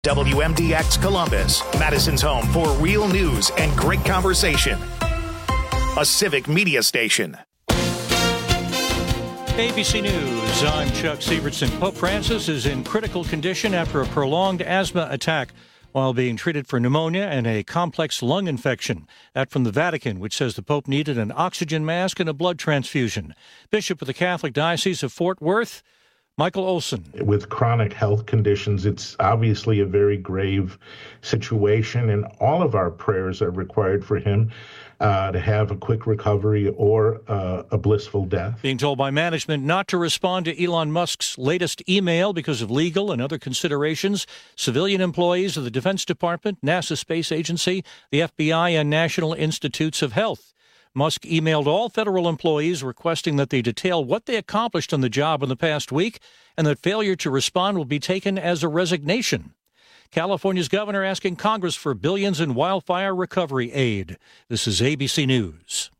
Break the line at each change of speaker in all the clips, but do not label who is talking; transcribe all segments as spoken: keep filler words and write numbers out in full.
W M D X Columbus, Madison's home for real news and great conversation. A civic media station.
A B C News, I'm Chuck Sievertson. Pope Francis is in critical condition after a prolonged asthma attack while being treated for pneumonia and a complex lung infection. That from the Vatican, which says the Pope needed an oxygen mask and a blood transfusion. Bishop of the Catholic Diocese of Fort Worth, Michael Olson.
With chronic health conditions, it's obviously a very grave situation, and all of our prayers are required for him uh, to have a quick recovery or uh, a blissful death.
Being told by management not to respond to Elon Musk's latest email because of legal and other considerations, civilian employees of the Defense Department, NASA Space Agency, the F B I, and National Institutes of Health. Musk emailed all federal employees requesting that they detail what they accomplished on the job in the past week and that failure to respond will be taken as a resignation. California's governor asking Congress for billions in wildfire recovery aid. This is A B C News.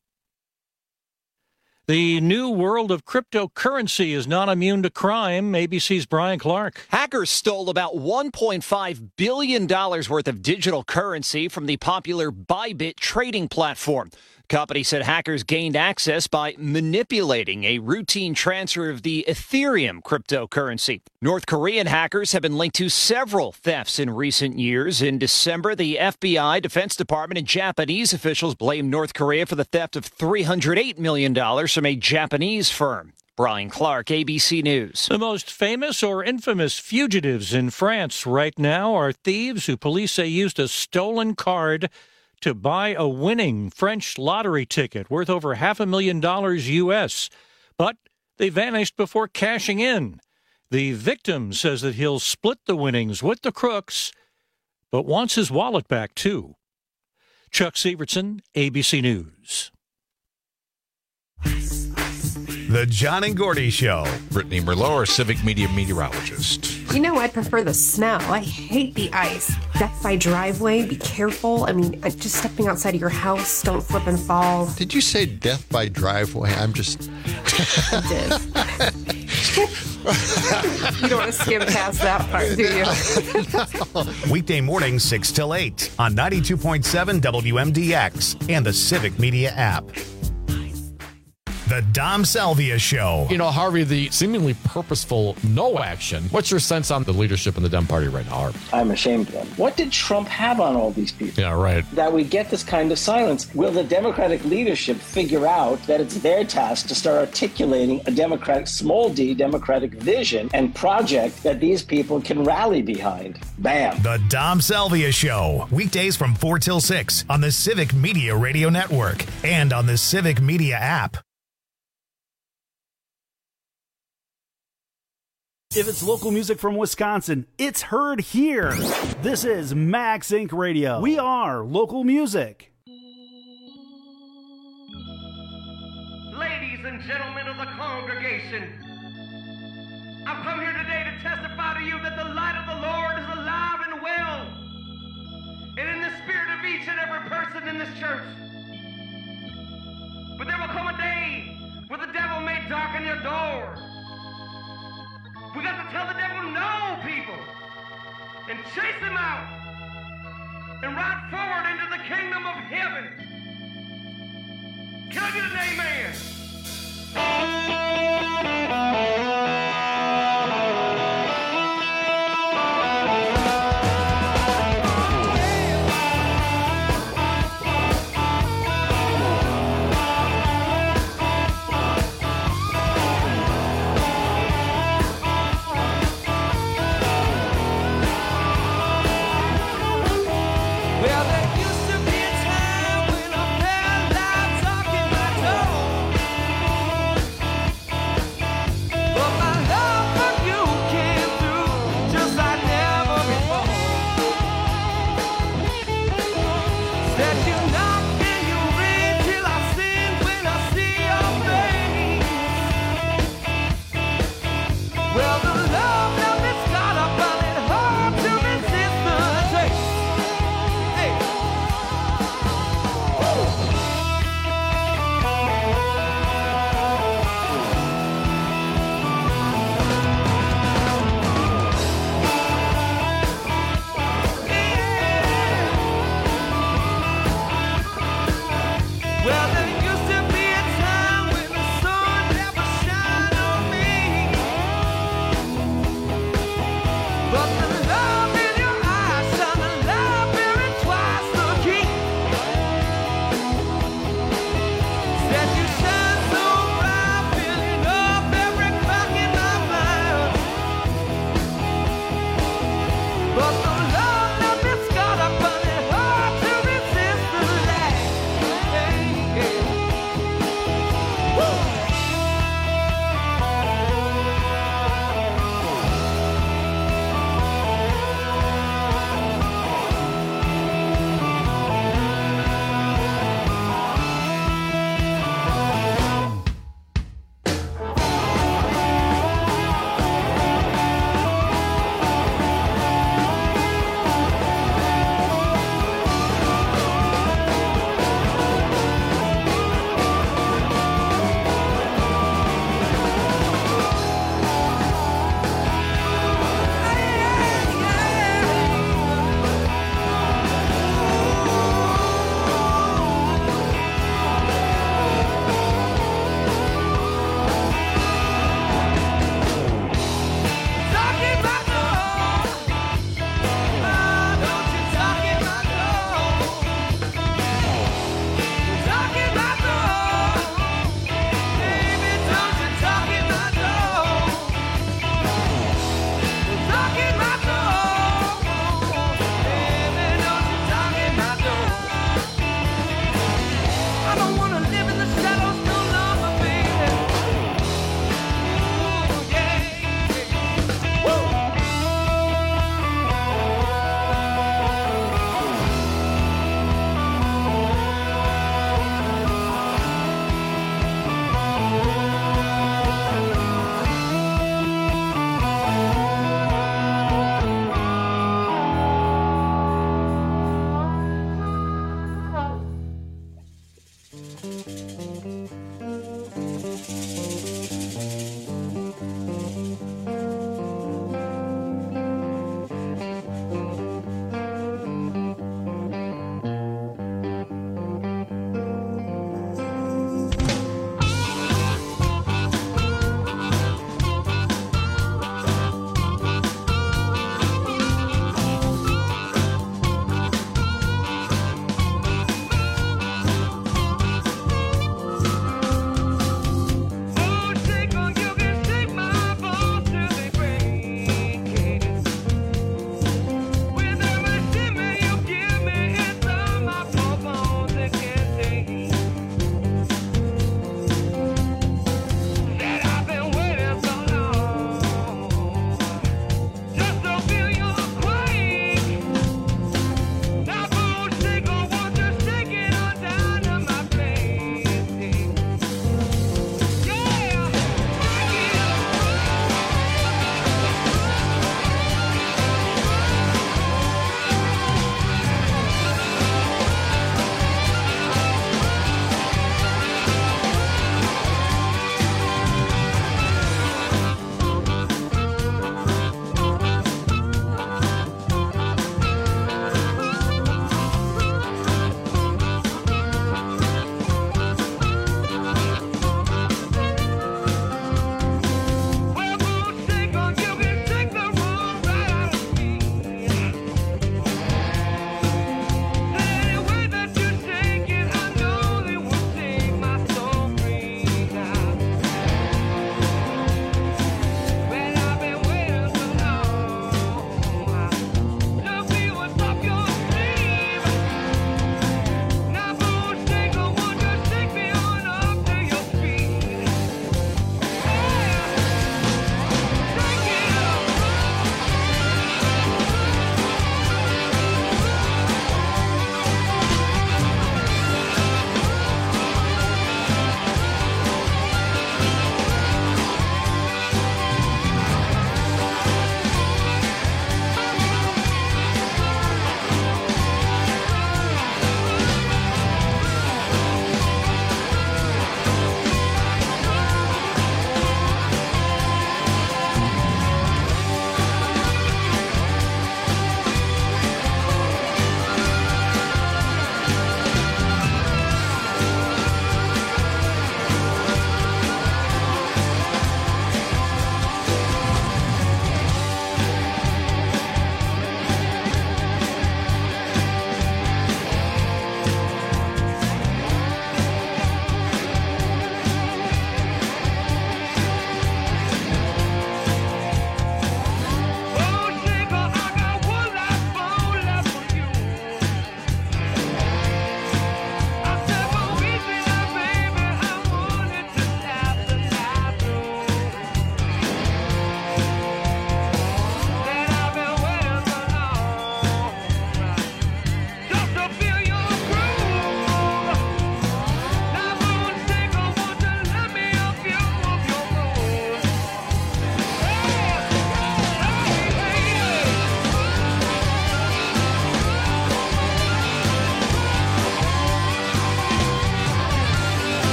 The new world of cryptocurrency is not immune to crime. A B C's Brian Clark.
Hackers stole about one point five billion dollars worth of digital currency from the popular Bybit trading platform. Company said hackers gained access by manipulating a routine transfer of the Ethereum cryptocurrency. North Korean hackers have been linked to several thefts in recent years. In December, the F B I, Defense Department, and Japanese officials blamed North Korea for the theft of three hundred eight million dollars from a Japanese firm. Brian Clark, A B C News.
The most famous or infamous fugitives in France right now are thieves who police say used a stolen card to buy a winning French lottery ticket worth over half a million dollars U S, but they vanished before cashing in. The victim says that he'll split the winnings with the crooks, but wants his wallet back, too. Chuck Sievertson, A B C News.
The John and Gordy Show.
Brittany Merlot, our civic media meteorologist.
You know, I'd prefer the snow. I hate the ice. Death by driveway, be careful. I mean, just stepping outside of your house, don't slip and fall.
Did you say death by driveway? I'm just...
I did. You don't want to skim past that part, do
you? Weekday mornings, six till eight on ninety-two point seven W M D X and the Civic Media app. The Dom Salvia Show.
You know, Harvey, the seemingly purposeful no action. What's your sense on the leadership in the Dem Party right now, Harvey?
I'm ashamed of them. What did Trump have on all these people?
Yeah, right.
That we get this kind of silence. Will the Democratic leadership figure out that it's their task to start articulating a Democratic, small d, Democratic vision and project that these people can rally behind? Bam.
The Dom Salvia Show. Weekdays from four till six on the Civic Media Radio Network and on the Civic Media app.
If it's local music from Wisconsin, it's heard here. This is Max Incorporated. Radio. We are local music.
Ladies and gentlemen of the congregation, I've come here today to testify to you that the light of the Lord is alive and well, and in the spirit of each and every person in this church. But there will come a day where the devil may darken your door. We got to tell the devil no, people, and chase him out and ride forward into the kingdom of heaven. Can I get an amen?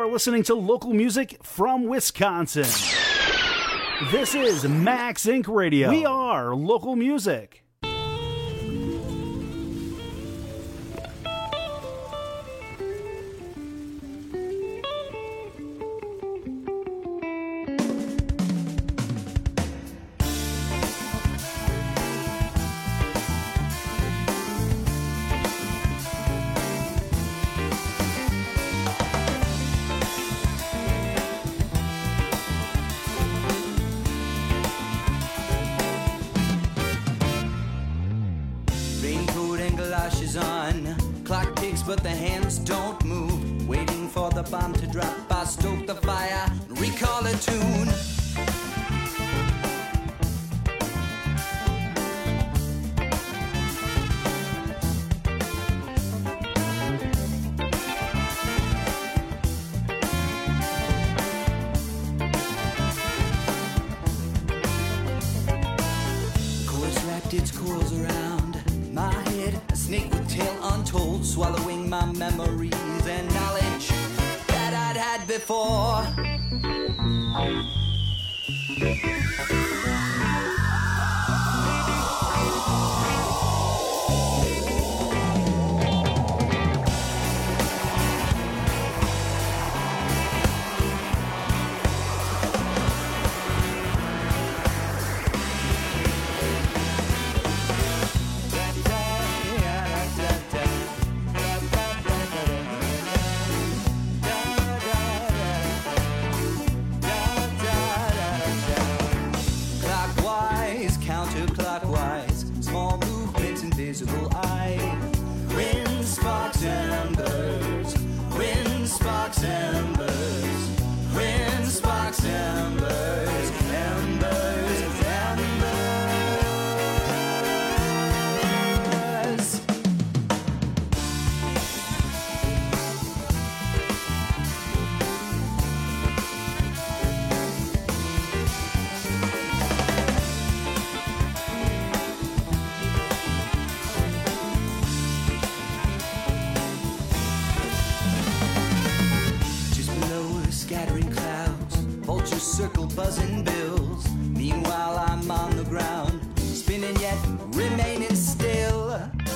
are listening to local music from Wisconsin. This is Max Incorporated. Radio. We are local music.
But the hands don't move. Waiting for the bomb to drop, I stoke the fire, recall a tune. Chorus wrapped its coils around my head, a snake with tail untold, swallowing my memories and knowledge that I'd had before. Circle buzzing bills. Meanwhile I'm on the ground, spinning yet remaining still.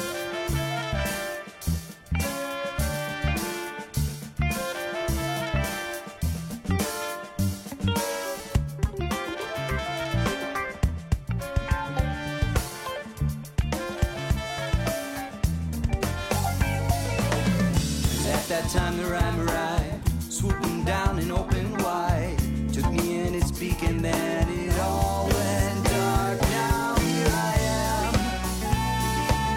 At that time the rhyme arrived, swooping down and open wide. Took me in its beak and then it all went dark. Now here I am,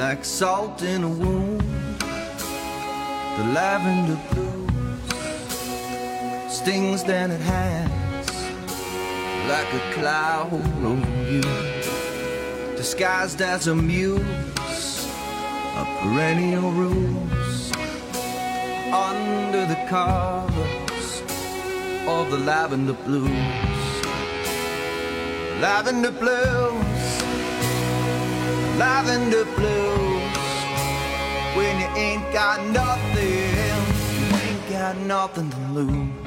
like salt in a wound. The lavender blues stings than it has, like a cloud over you, disguised as a muse of perennial rose under the covers of the lavender blues. Lavender blues, lavender blues. When you ain't got nothing, you ain't got nothing to lose.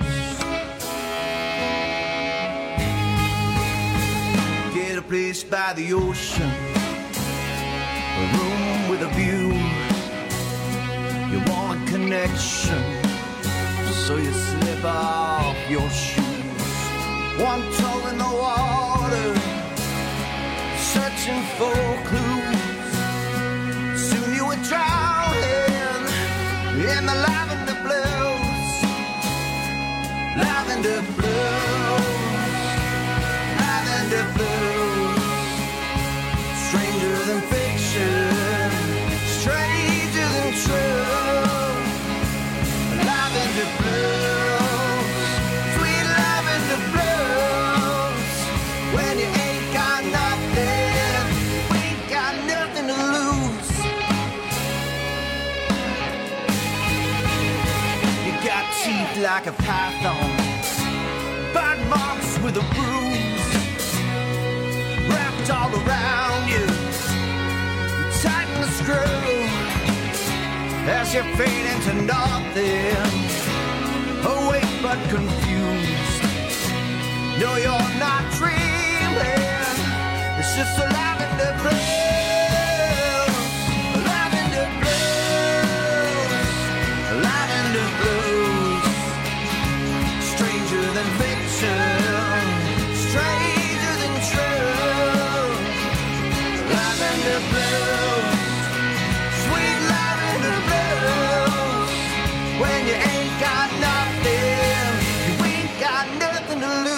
Get a place by the ocean, a room with a view. You want a connection, so you slip off your shoes. One toe in the water, searching for clues. Soon you were drowning in the lavender blues. Lavender blues, lavender blues. Stranger than fiction, stranger than true. Lavender blues, sweet lavender blues. When you ain't got nothing, we ain't got nothing to lose. You got teeth like a python, bite marks with a bruise, wrapped all around you. You tighten the screw as you fade into nothing, awake but confused. No, you're not dreaming, it's just a lavender blues. Lavender blues, lavender blues. Stranger than fiction, stranger than true. Lavender blues, sweet lavender blues. When you ain't got nothing, you ain't got nothing to lose.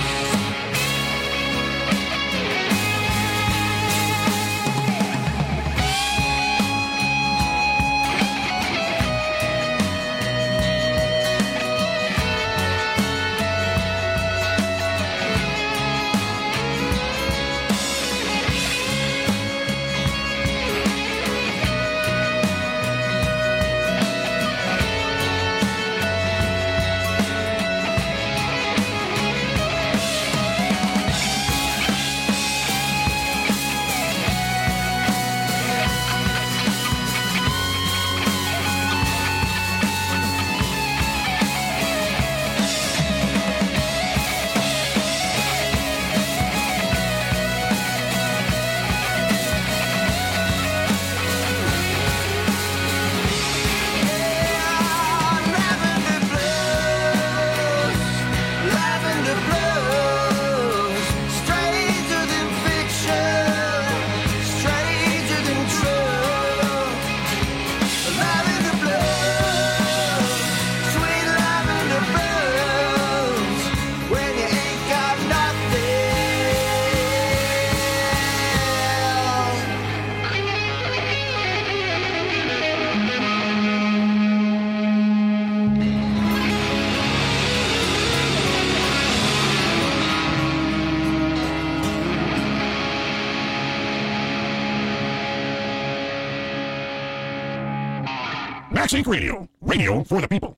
Max Inc Radio, radio for the people.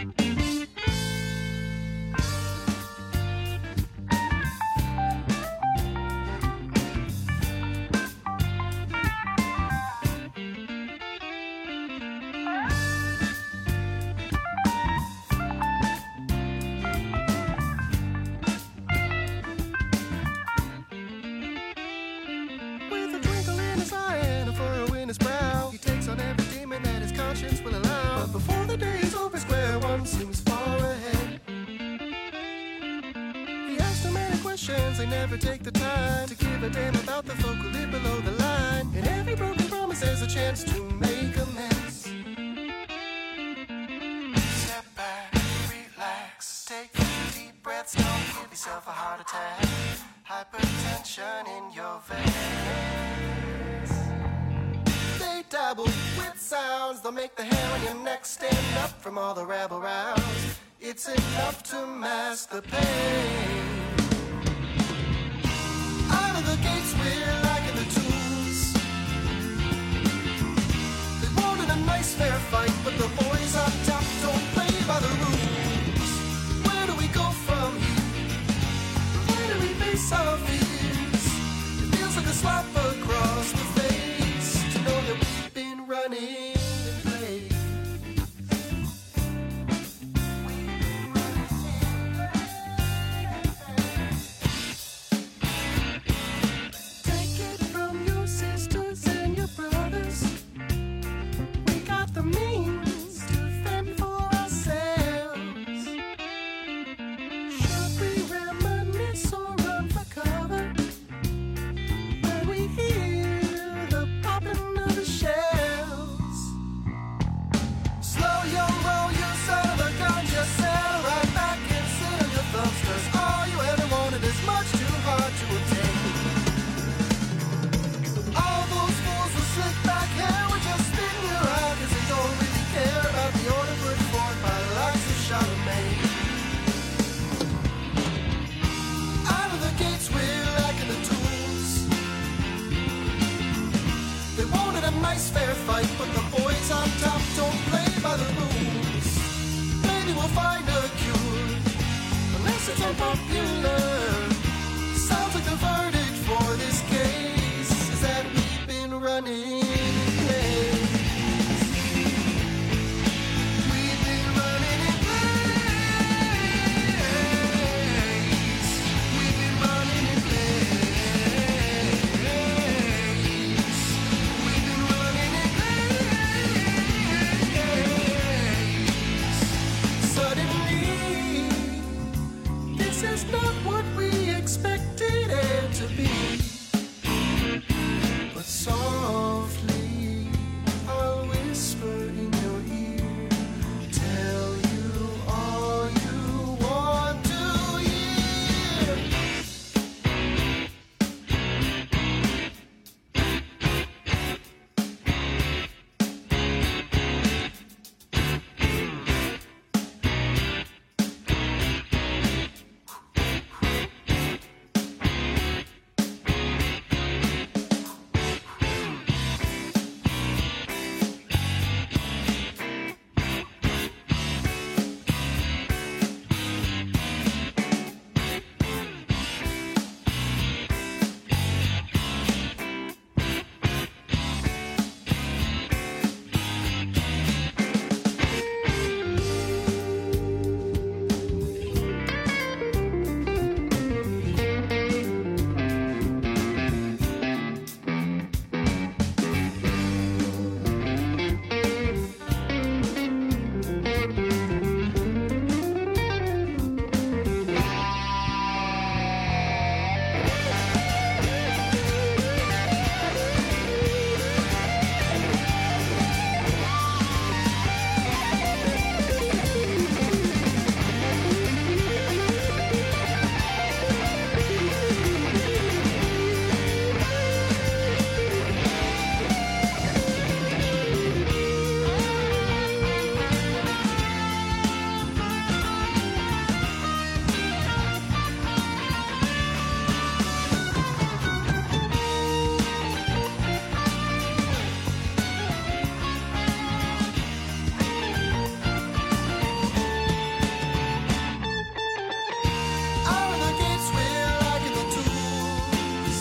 They never take the time to give a damn about the folk who live below the line. In every broken promise there's a chance to make a mess. Step back, relax, take deep breaths, don't give yourself a heart attack. Hypertension in your veins. They dabble with sounds. They'll make the hair on your neck stand up from all the rabble rouse. It's enough to mask the pain. Out of the gates we're lacking the tools. They wanted a nice fair fight, but the boys on top don't play by the rules. Where do we go from here? Where do we face our fears? It feels like a slap across the face to know that we've been running in place. Take it from your sisters and your brothers. We got the means to fend for ourselves. Should we reminisce or run for cover when we hear the popping of the shells? Slow your roll, you son of a gun, just settle right back and sit on your thumbs, 'cause all you ever wanted is much too hard to obtain. All those fools with slick back hair would just spin you out, 'cause they don't really care about the order put forth by the likes of Charlemagne. Out of the gates we're lacking the tools. They wanted a nice fair fight, but the boys on top don't play by the rules. Maybe we'll find a cure, unless it's unpopular. Sounds like the verdict for this case is that we've been running in place. We've been running in place. We've been running in place. We've been running in place. Suddenly, this is not what we expected it to be. But softly, I'll whisper in your ear, tell you all you want to hear. Out of the gates we're lacking the tools.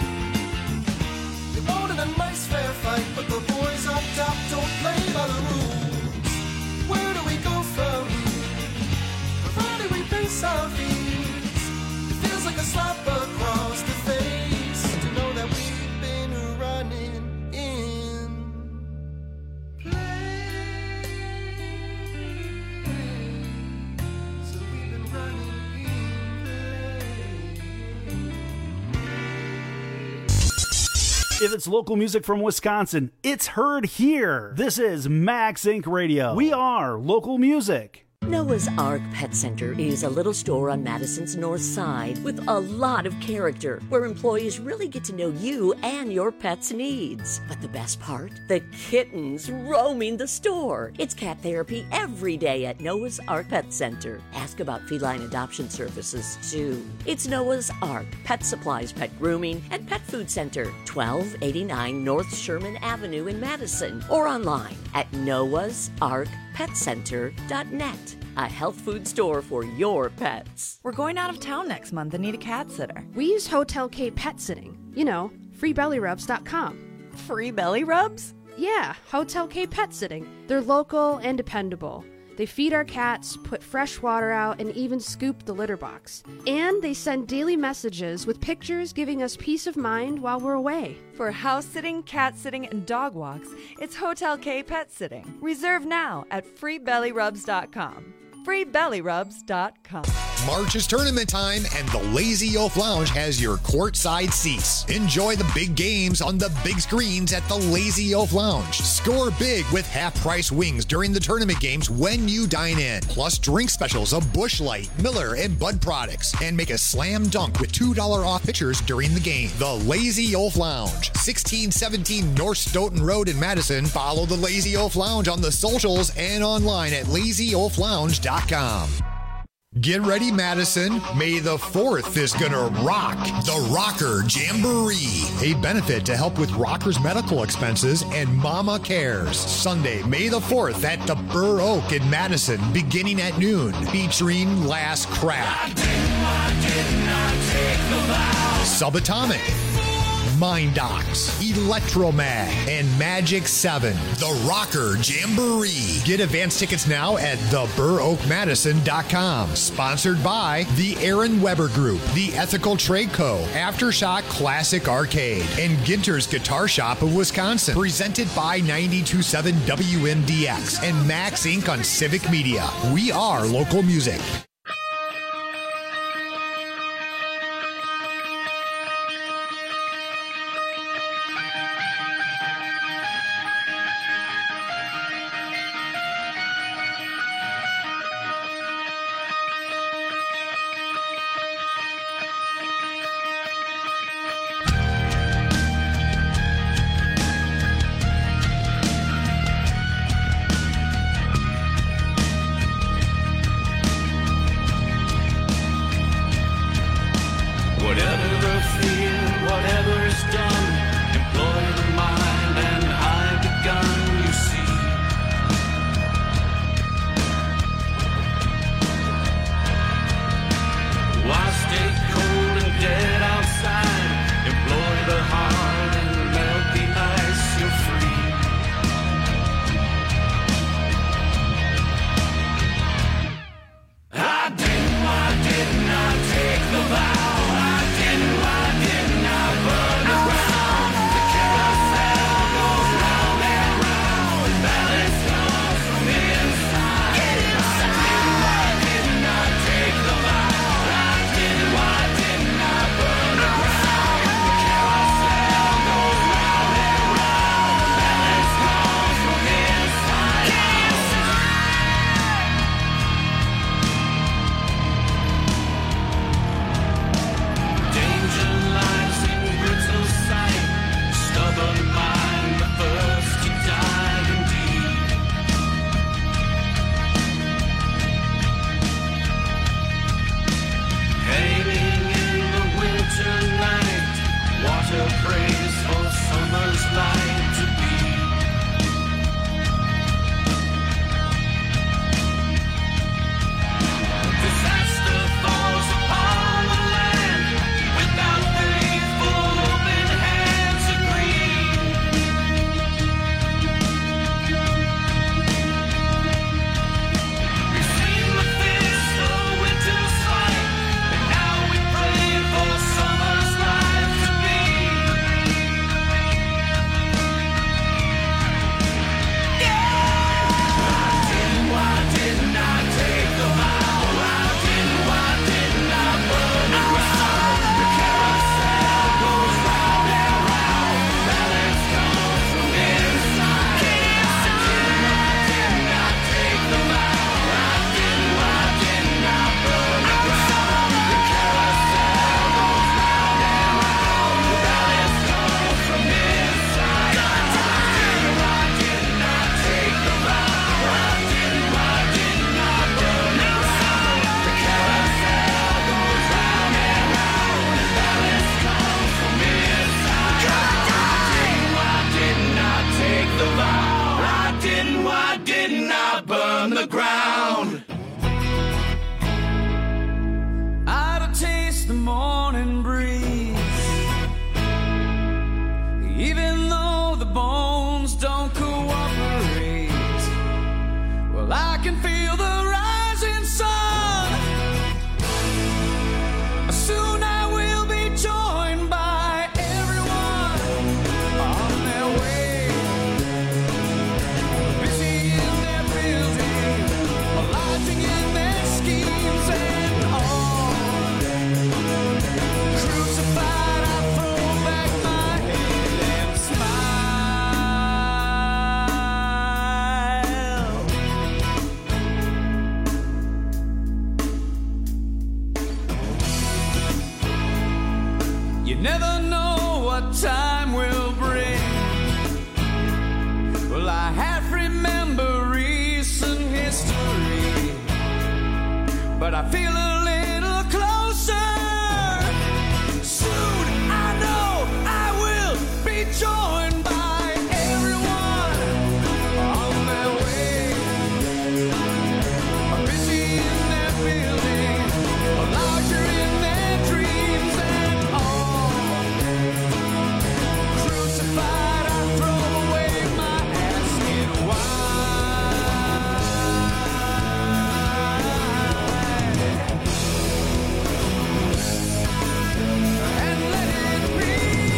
They wanted a nice fair fight, but the boys on top don't play by the rules. Where do we go from here? Where do we face our fears? It feels like a slap across the face to know that we've been running in place. So we've been running in place.
If it's local music from Wisconsin, it's heard here. This is Max Inc Radio. We are local music.
Noah's Ark Pet Center is a little store on Madison's north side with a lot of character, where employees really get to know you and your pet's needs. But the best part? The kittens roaming the store. It's cat therapy every day at Noah's Ark Pet Center. Ask about feline adoption services, too. It's Noah's Ark Pet Supplies, Pet Grooming, and Pet Food Center, twelve eighty-nine North Sherman Avenue in Madison, or online at noahs ark pet center dot net. A health food store for your pets.
We're going out of town next month and need a cat sitter.
We use Hotel K Pet Sitting. You know, free belly rubs dot com.
Free belly rubs?
Yeah, Hotel K Pet Sitting. They're local and dependable. They feed our cats, put fresh water out, and even scoop the litter box. And they send daily messages with pictures giving us peace of mind while we're away.
For house sitting, cat sitting, and dog walks, it's Hotel K Pet Sitting. Reserve now at free belly rubs dot com. free belly rubs dot com.
March is tournament time, and the Lazy Oaf Lounge has your courtside seats. Enjoy the big games on the big screens at the Lazy Oaf Lounge. Score big with half-price wings during the tournament games when you dine in. Plus drink specials of Busch Light, Miller, and Bud products. And make a slam dunk with two dollars off pitchers during the game. The Lazy Oaf Lounge, sixteen seventeen North Stoughton Road in Madison. Follow the Lazy Oaf Lounge on the socials and online at lazy oaf lounge dot com. Get ready, Madison. May the fourth is gonna rock the Rocker Jamboree, a benefit to help with rockers' medical expenses and Mama Cares. Sunday, May the fourth at the Burr Oak in Madison, beginning at noon, featuring Last Crack, Subatomic, Mindox, Electromag, and Magic seven. The Rocker Jamboree. Get advance tickets now at the burr oak madison dot com. Sponsored by the Aaron Weber Group, the Ethical Trade Co., Aftershock Classic Arcade, and Ginter's Guitar Shop of Wisconsin. Presented by ninety-two point seven W M D X and Max Incorporated on Civic Media. We are local music.
never know what time will bring. Well, I half remember recent history, but I feel a little closer. Soon I know I will be joined by everyone on their way. Busy in their building, larger in their dreams and all. Crucified, I throw away my asking why. And let it be.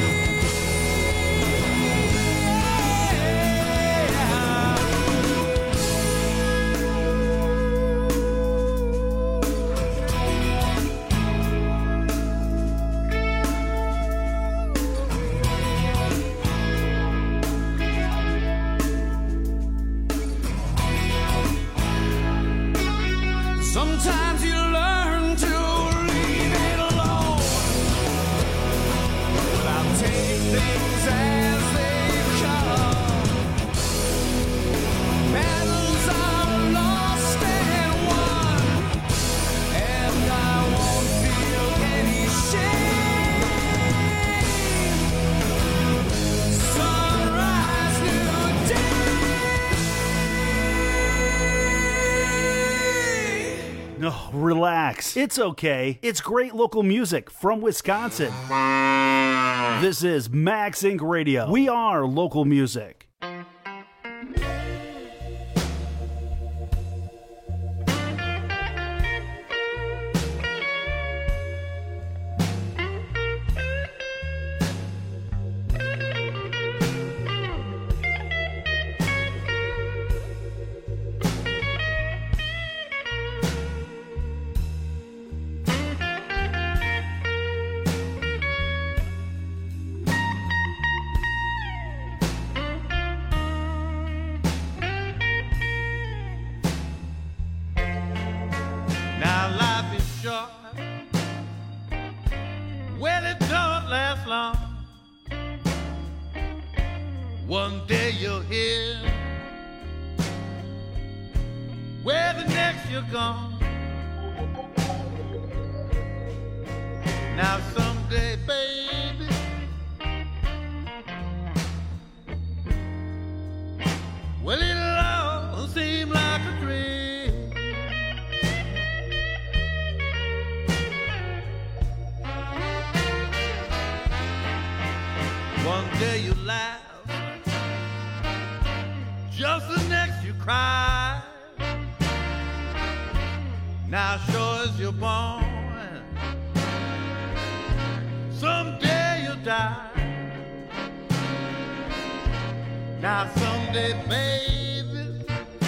Sometimes you learn to leave it alone. But I'll take things as they come. Battles are lost and won, and I won't feel any shame. Sunrise, new day.
No, relax. It's okay. It's great local music from Wisconsin. This is Max Inc Radio. We are local music.
Now life is short. Well, it don't last long. One day you're here, where the next you're gone. Now someday, baby, well, it'll all seem like a dream. One day you laugh, just the next you cry. Now sure as you're born, someday you'll die. Now someday, baby,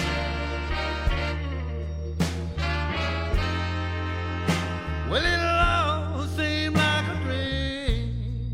well, it'll all seem like a dream.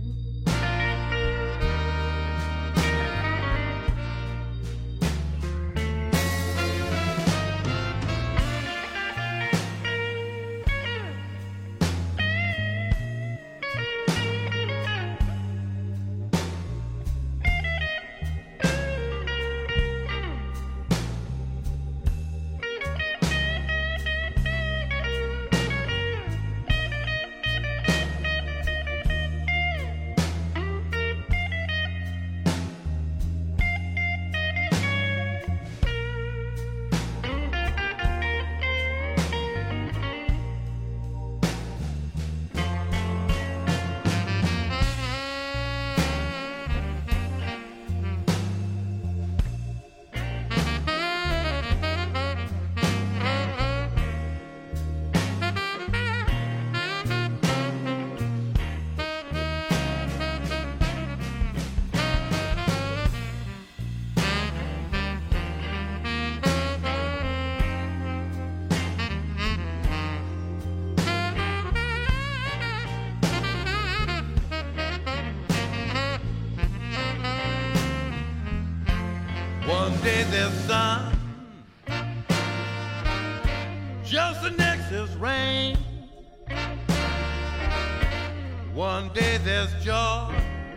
One day there's sun, just the next is rain. One day there's joy,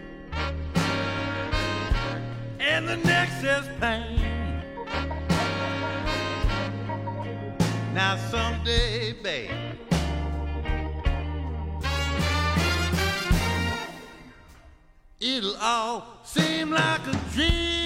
and the next is pain. Now someday, babe, it'll all seem like a dream.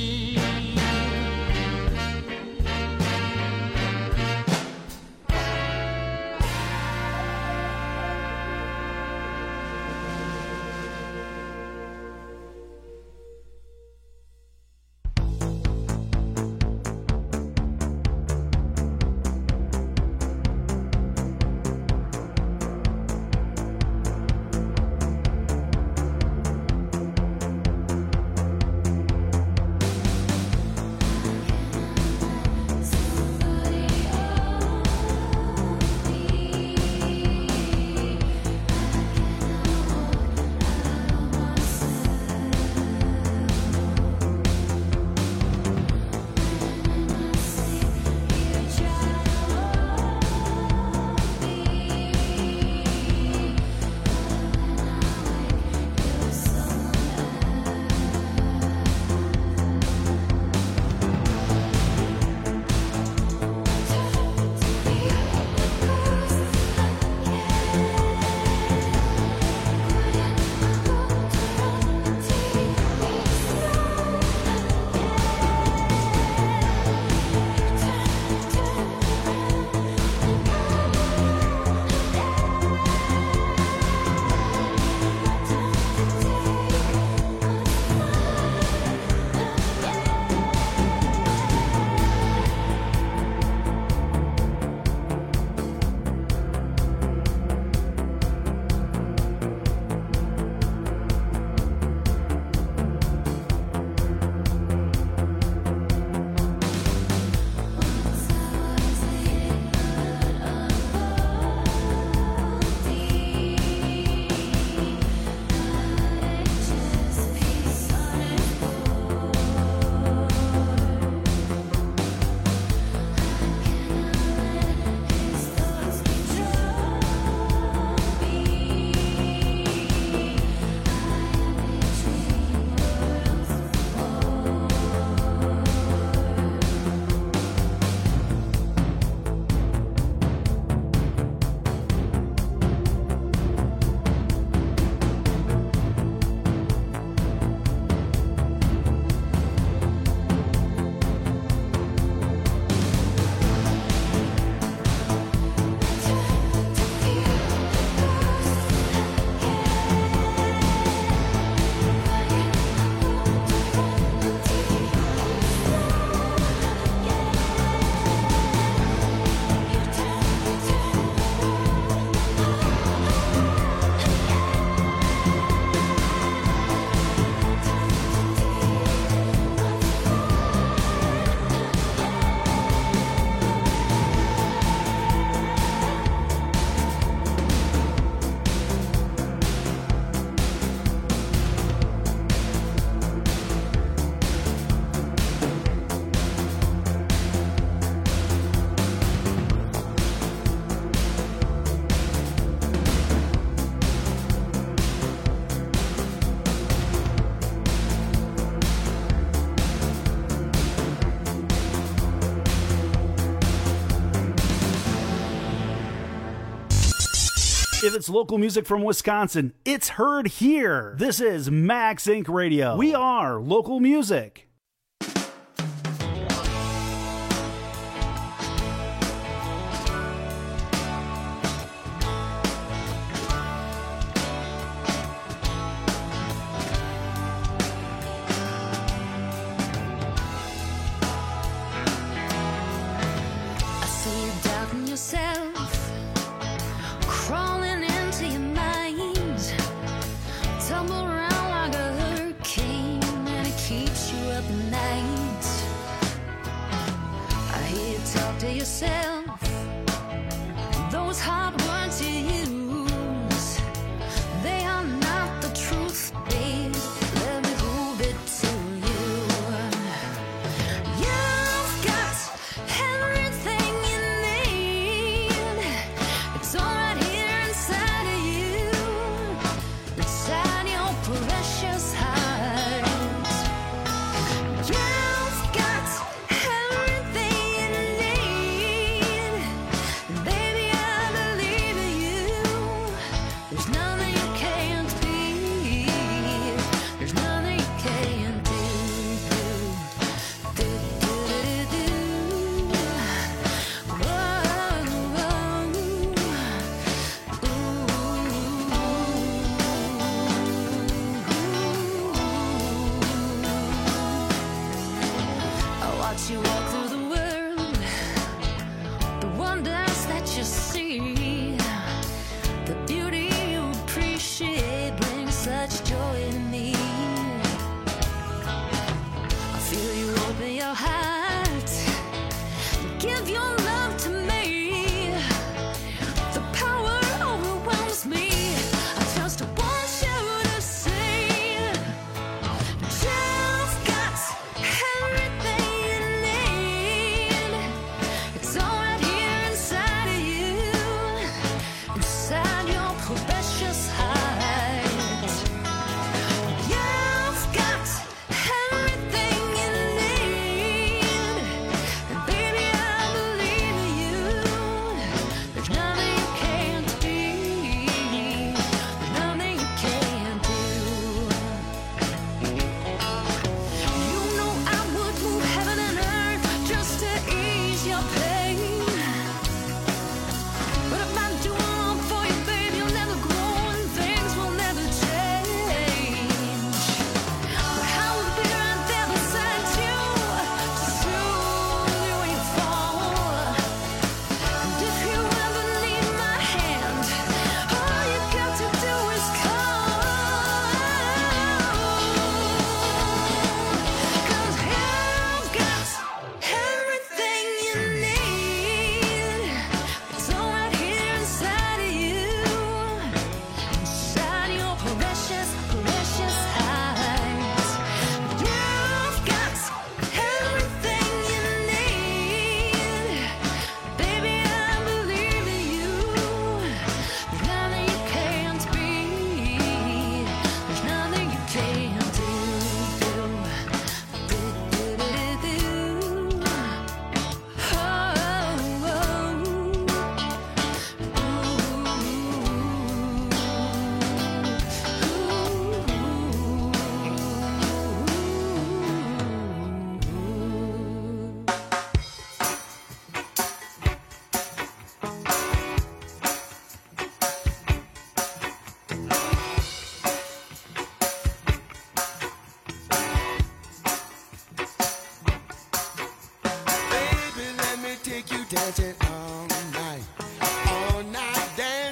If it's local music from Wisconsin, it's heard here. This is Max Inc Radio. We are local music.
I see you doubting yourself, crawling into your mind, tumble around like a hurricane, and it keeps you up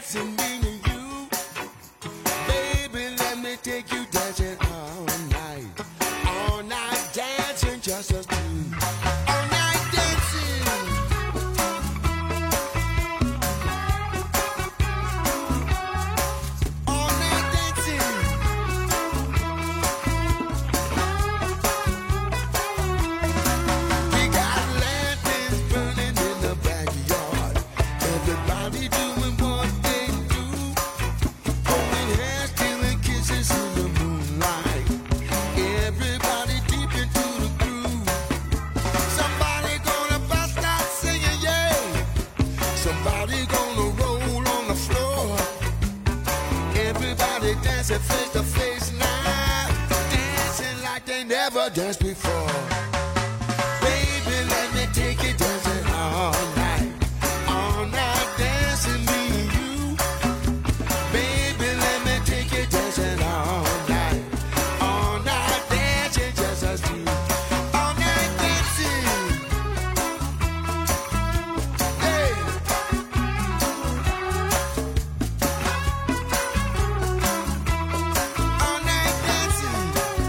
dancing, me and you. Baby, let me take you dancing all night. All night dancing, just us two. All night dancing. All night dancing. We got lanterns burning in the backyard. Everybody doing what they do. Holding hands, stealing kisses in the moonlight. Everybody deep into the groove. Somebody gonna bust out singing, yeah. Somebody gonna roll on the floor. Everybody dancing face to face now. Dancing like they never danced before. Baby, let me take you dancing all night. All night dancing, me and you. Baby, let me take you dancing all night. All night dancing, just us two. All night dancing. Hey. All night dancing.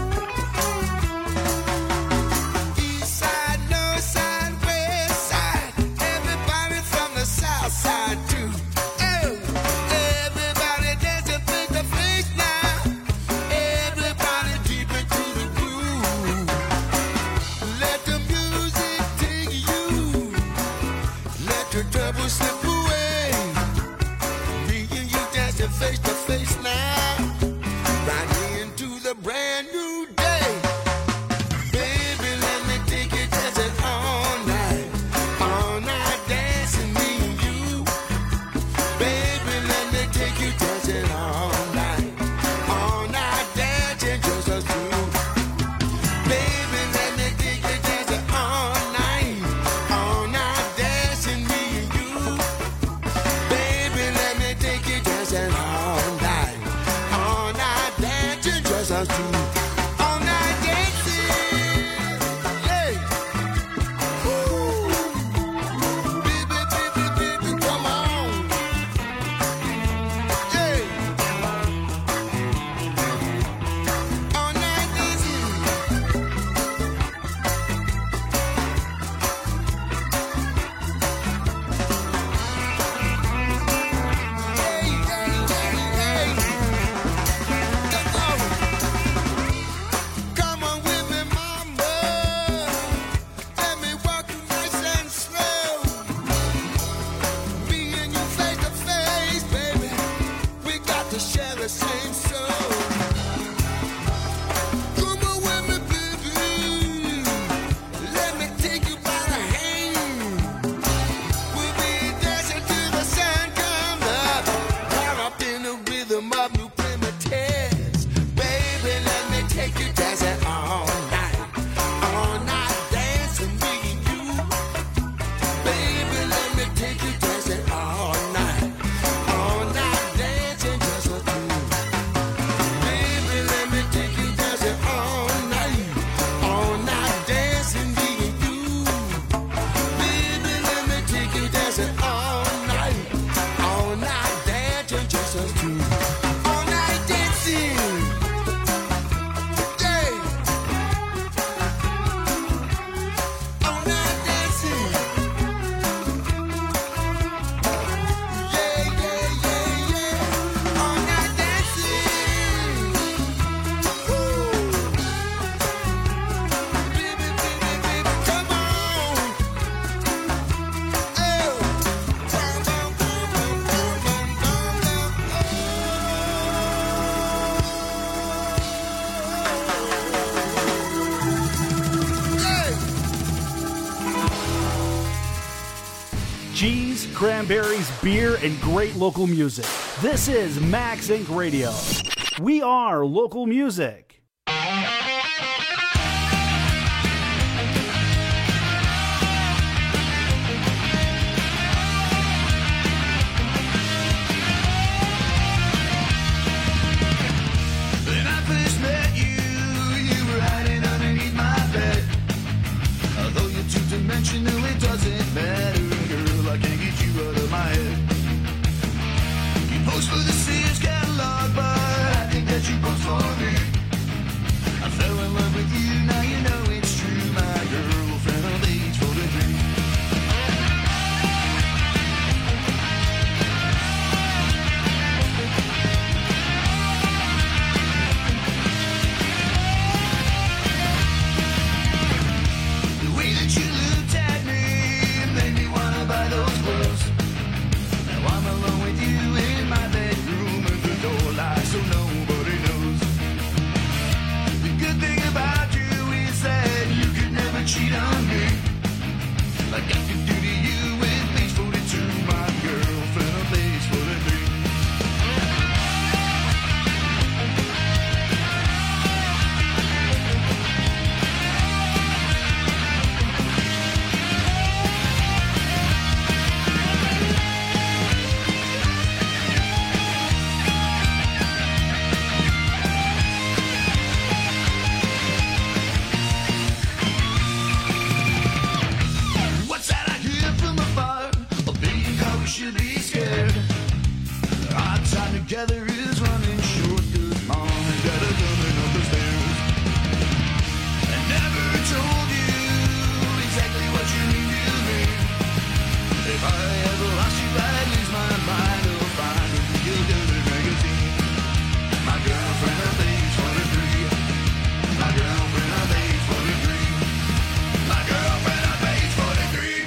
East side, north side, west side. Everybody from the south side too. Oh, everybody dancing face to face now. Everybody deep into the groove. Let the music take you. Let the trouble slip away. Me and you dancing face to face now. Right into the brand new day. Baby, let me take you dancing all night. All night dancing, me and you. Baby, let me take you dancing all night. All night dancing, just us two. Baby, let me take you dancing all night. All night dancing, me and you. Baby, let me take you dancing all night. All night dancing, just us two. All night dancing. Yeah. Woo. Baby, baby, baby, come on. Yeah. All night dancing. Hey, hey, hey, hey. Let's go. Come on with me, mama. Let me walk you nice and slow. Me and you face to face, baby. We got to share the same soul. Come on with me, baby. Let me take you by the hand. We'll be dancing till the sun comes up. Caught up in the rhythm of new primitives. Baby, let me take you dancing all night. All night dancing, me and you. Baby, let me take you dancing all night. All night dancing, just us two. Baby, let me take you dancing all night. All night dancing, me and you. Baby, let me take you dancing all night. All night dancing, just us two. All night dancing. Yeah. All night dancing. Yeah, yeah, yeah, yeah. All night dancing. Woo. Baby, baby, baby, come on. Oh. Bum, bum, bum, bum, bum, bum, bum, bum. Hey.
Cheese, cranberries, beer, and great local music. This is Max Inc Radio. We are local music.
When I first met you, you were hiding underneath my bed. Although you're two-dimensional, it doesn't matter, girl. I can't get you out of my head. post for the Sears catalog, but I think that you post for me. I fell in love with you, now you know it's true. My girlfriend of age forty-three. The way that you looked at me made me wanna buy those clothes. Now I'm alone with you in my bedroom with the door locked so nobody knows. The good thing about you is that you could never cheat on me, like I could do to you with page forty-two, my girlfriend on page forty-three. What's that I hear from afar? A billion cars, we should be scared. Our time together is running short, 'cause mom has got a coming up the stairs. I never told you exactly what you mean to me. If I ever lost you, I'd lose my mind. I'll find a real dirty magazine. My girlfriend on page forty-three. My girlfriend on page forty-three. My girlfriend on page forty-three.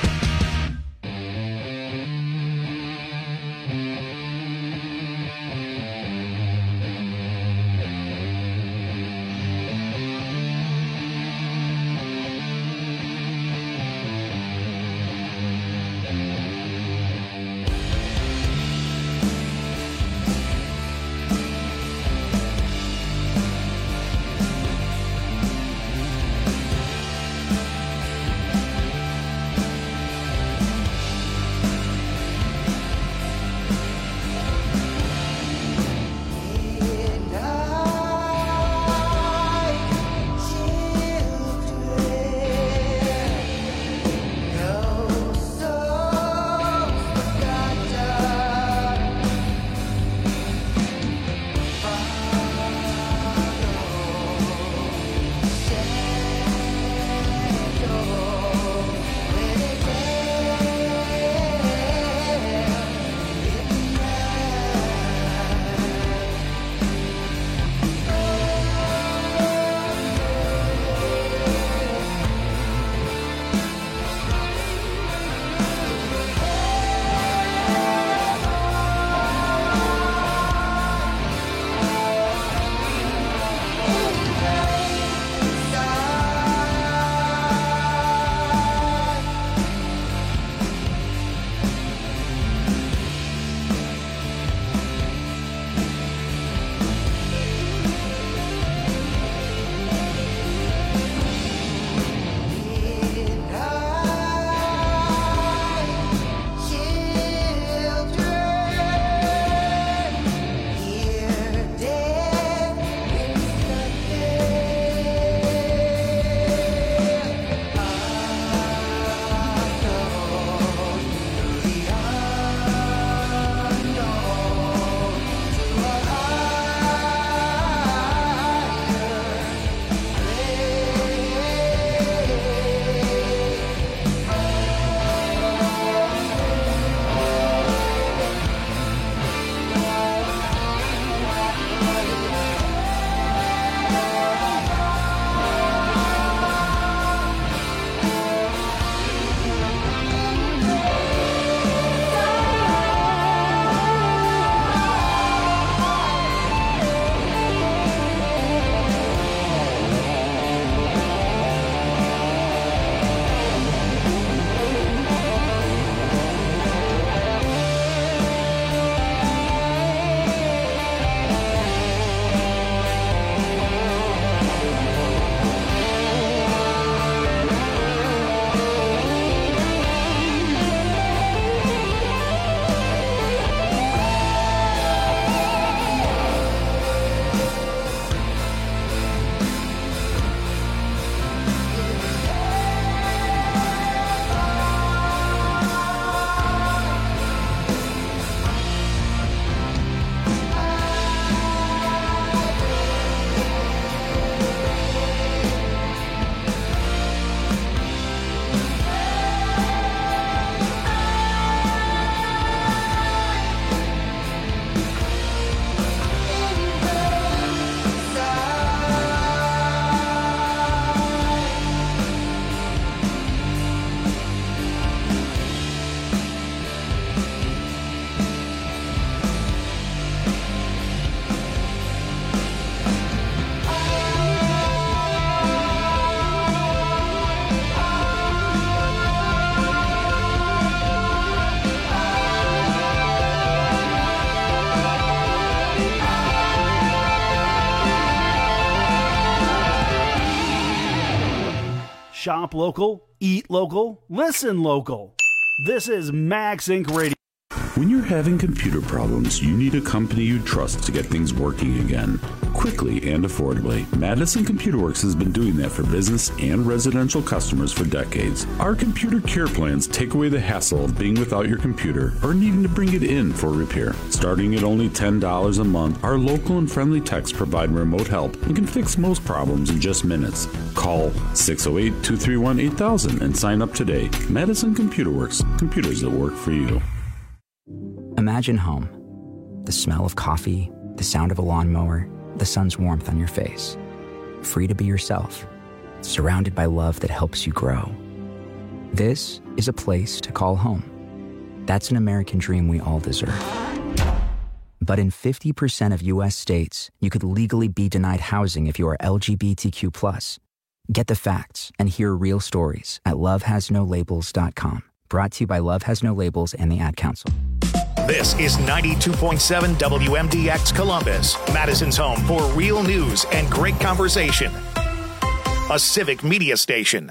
Shop local, eat local, listen local. This is Max Incorporated. Radio.
When you're having computer problems, you need a company you trust to get things working again. Quickly and affordably. Madison Computer Works has been doing that for business and residential customers for decades. Our computer care plans take away the hassle of being without your computer or needing to bring it in for repair. Starting at only ten dollars a month, our local and friendly techs provide remote help and can fix most problems in just minutes. Call six oh eight, two three one, eight thousand and sign up today. Madison Computer Works. Computers that work for you.
Imagine home. The smell of coffee, the sound of a lawnmower, the sun's warmth on your face. Free to be yourself, surrounded by love that helps you grow. This is a place to call home. That's an American dream we all deserve. But in fifty percent of U S states, you could legally be denied housing if you are L G B T Q plus. Get the facts and hear real stories at love has no labels dot com. Brought to you by Love Has No Labels and the Ad Council.
This is ninety-two point seven W M D X Columbus, Madison's home for real news and great conversation. A civic media station.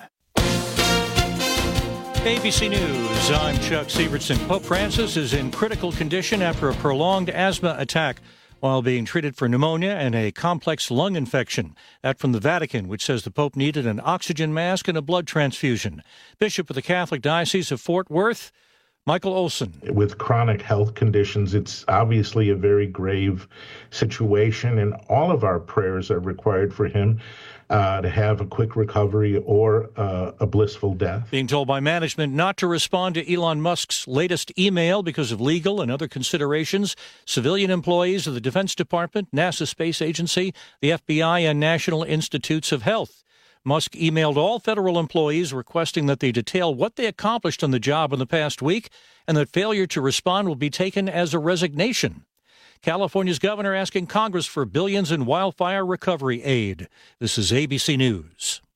A B C News, I'm Chuck Sievertson. Pope Francis is in critical condition after a prolonged asthma attack while being treated for pneumonia and a complex lung infection. That from the Vatican, which says the Pope needed an oxygen mask and a blood transfusion. Bishop of the Catholic Diocese of Fort Worth, Michael Olson.
With chronic health conditions, it's obviously a very grave situation, and all of our prayers are required for him uh, to have a quick recovery or uh, a blissful death.
Being told by management not to respond to Elon Musk's latest email because of legal and other considerations. Civilian employees of the Defense Department, NASA Space Agency, the F B I, and National Institutes of Health. Musk emailed all federal employees requesting that they detail what they accomplished on the job in the past week and that failure to respond will be taken as a resignation. California's governor asking Congress for billions in wildfire recovery aid. This is A B C News.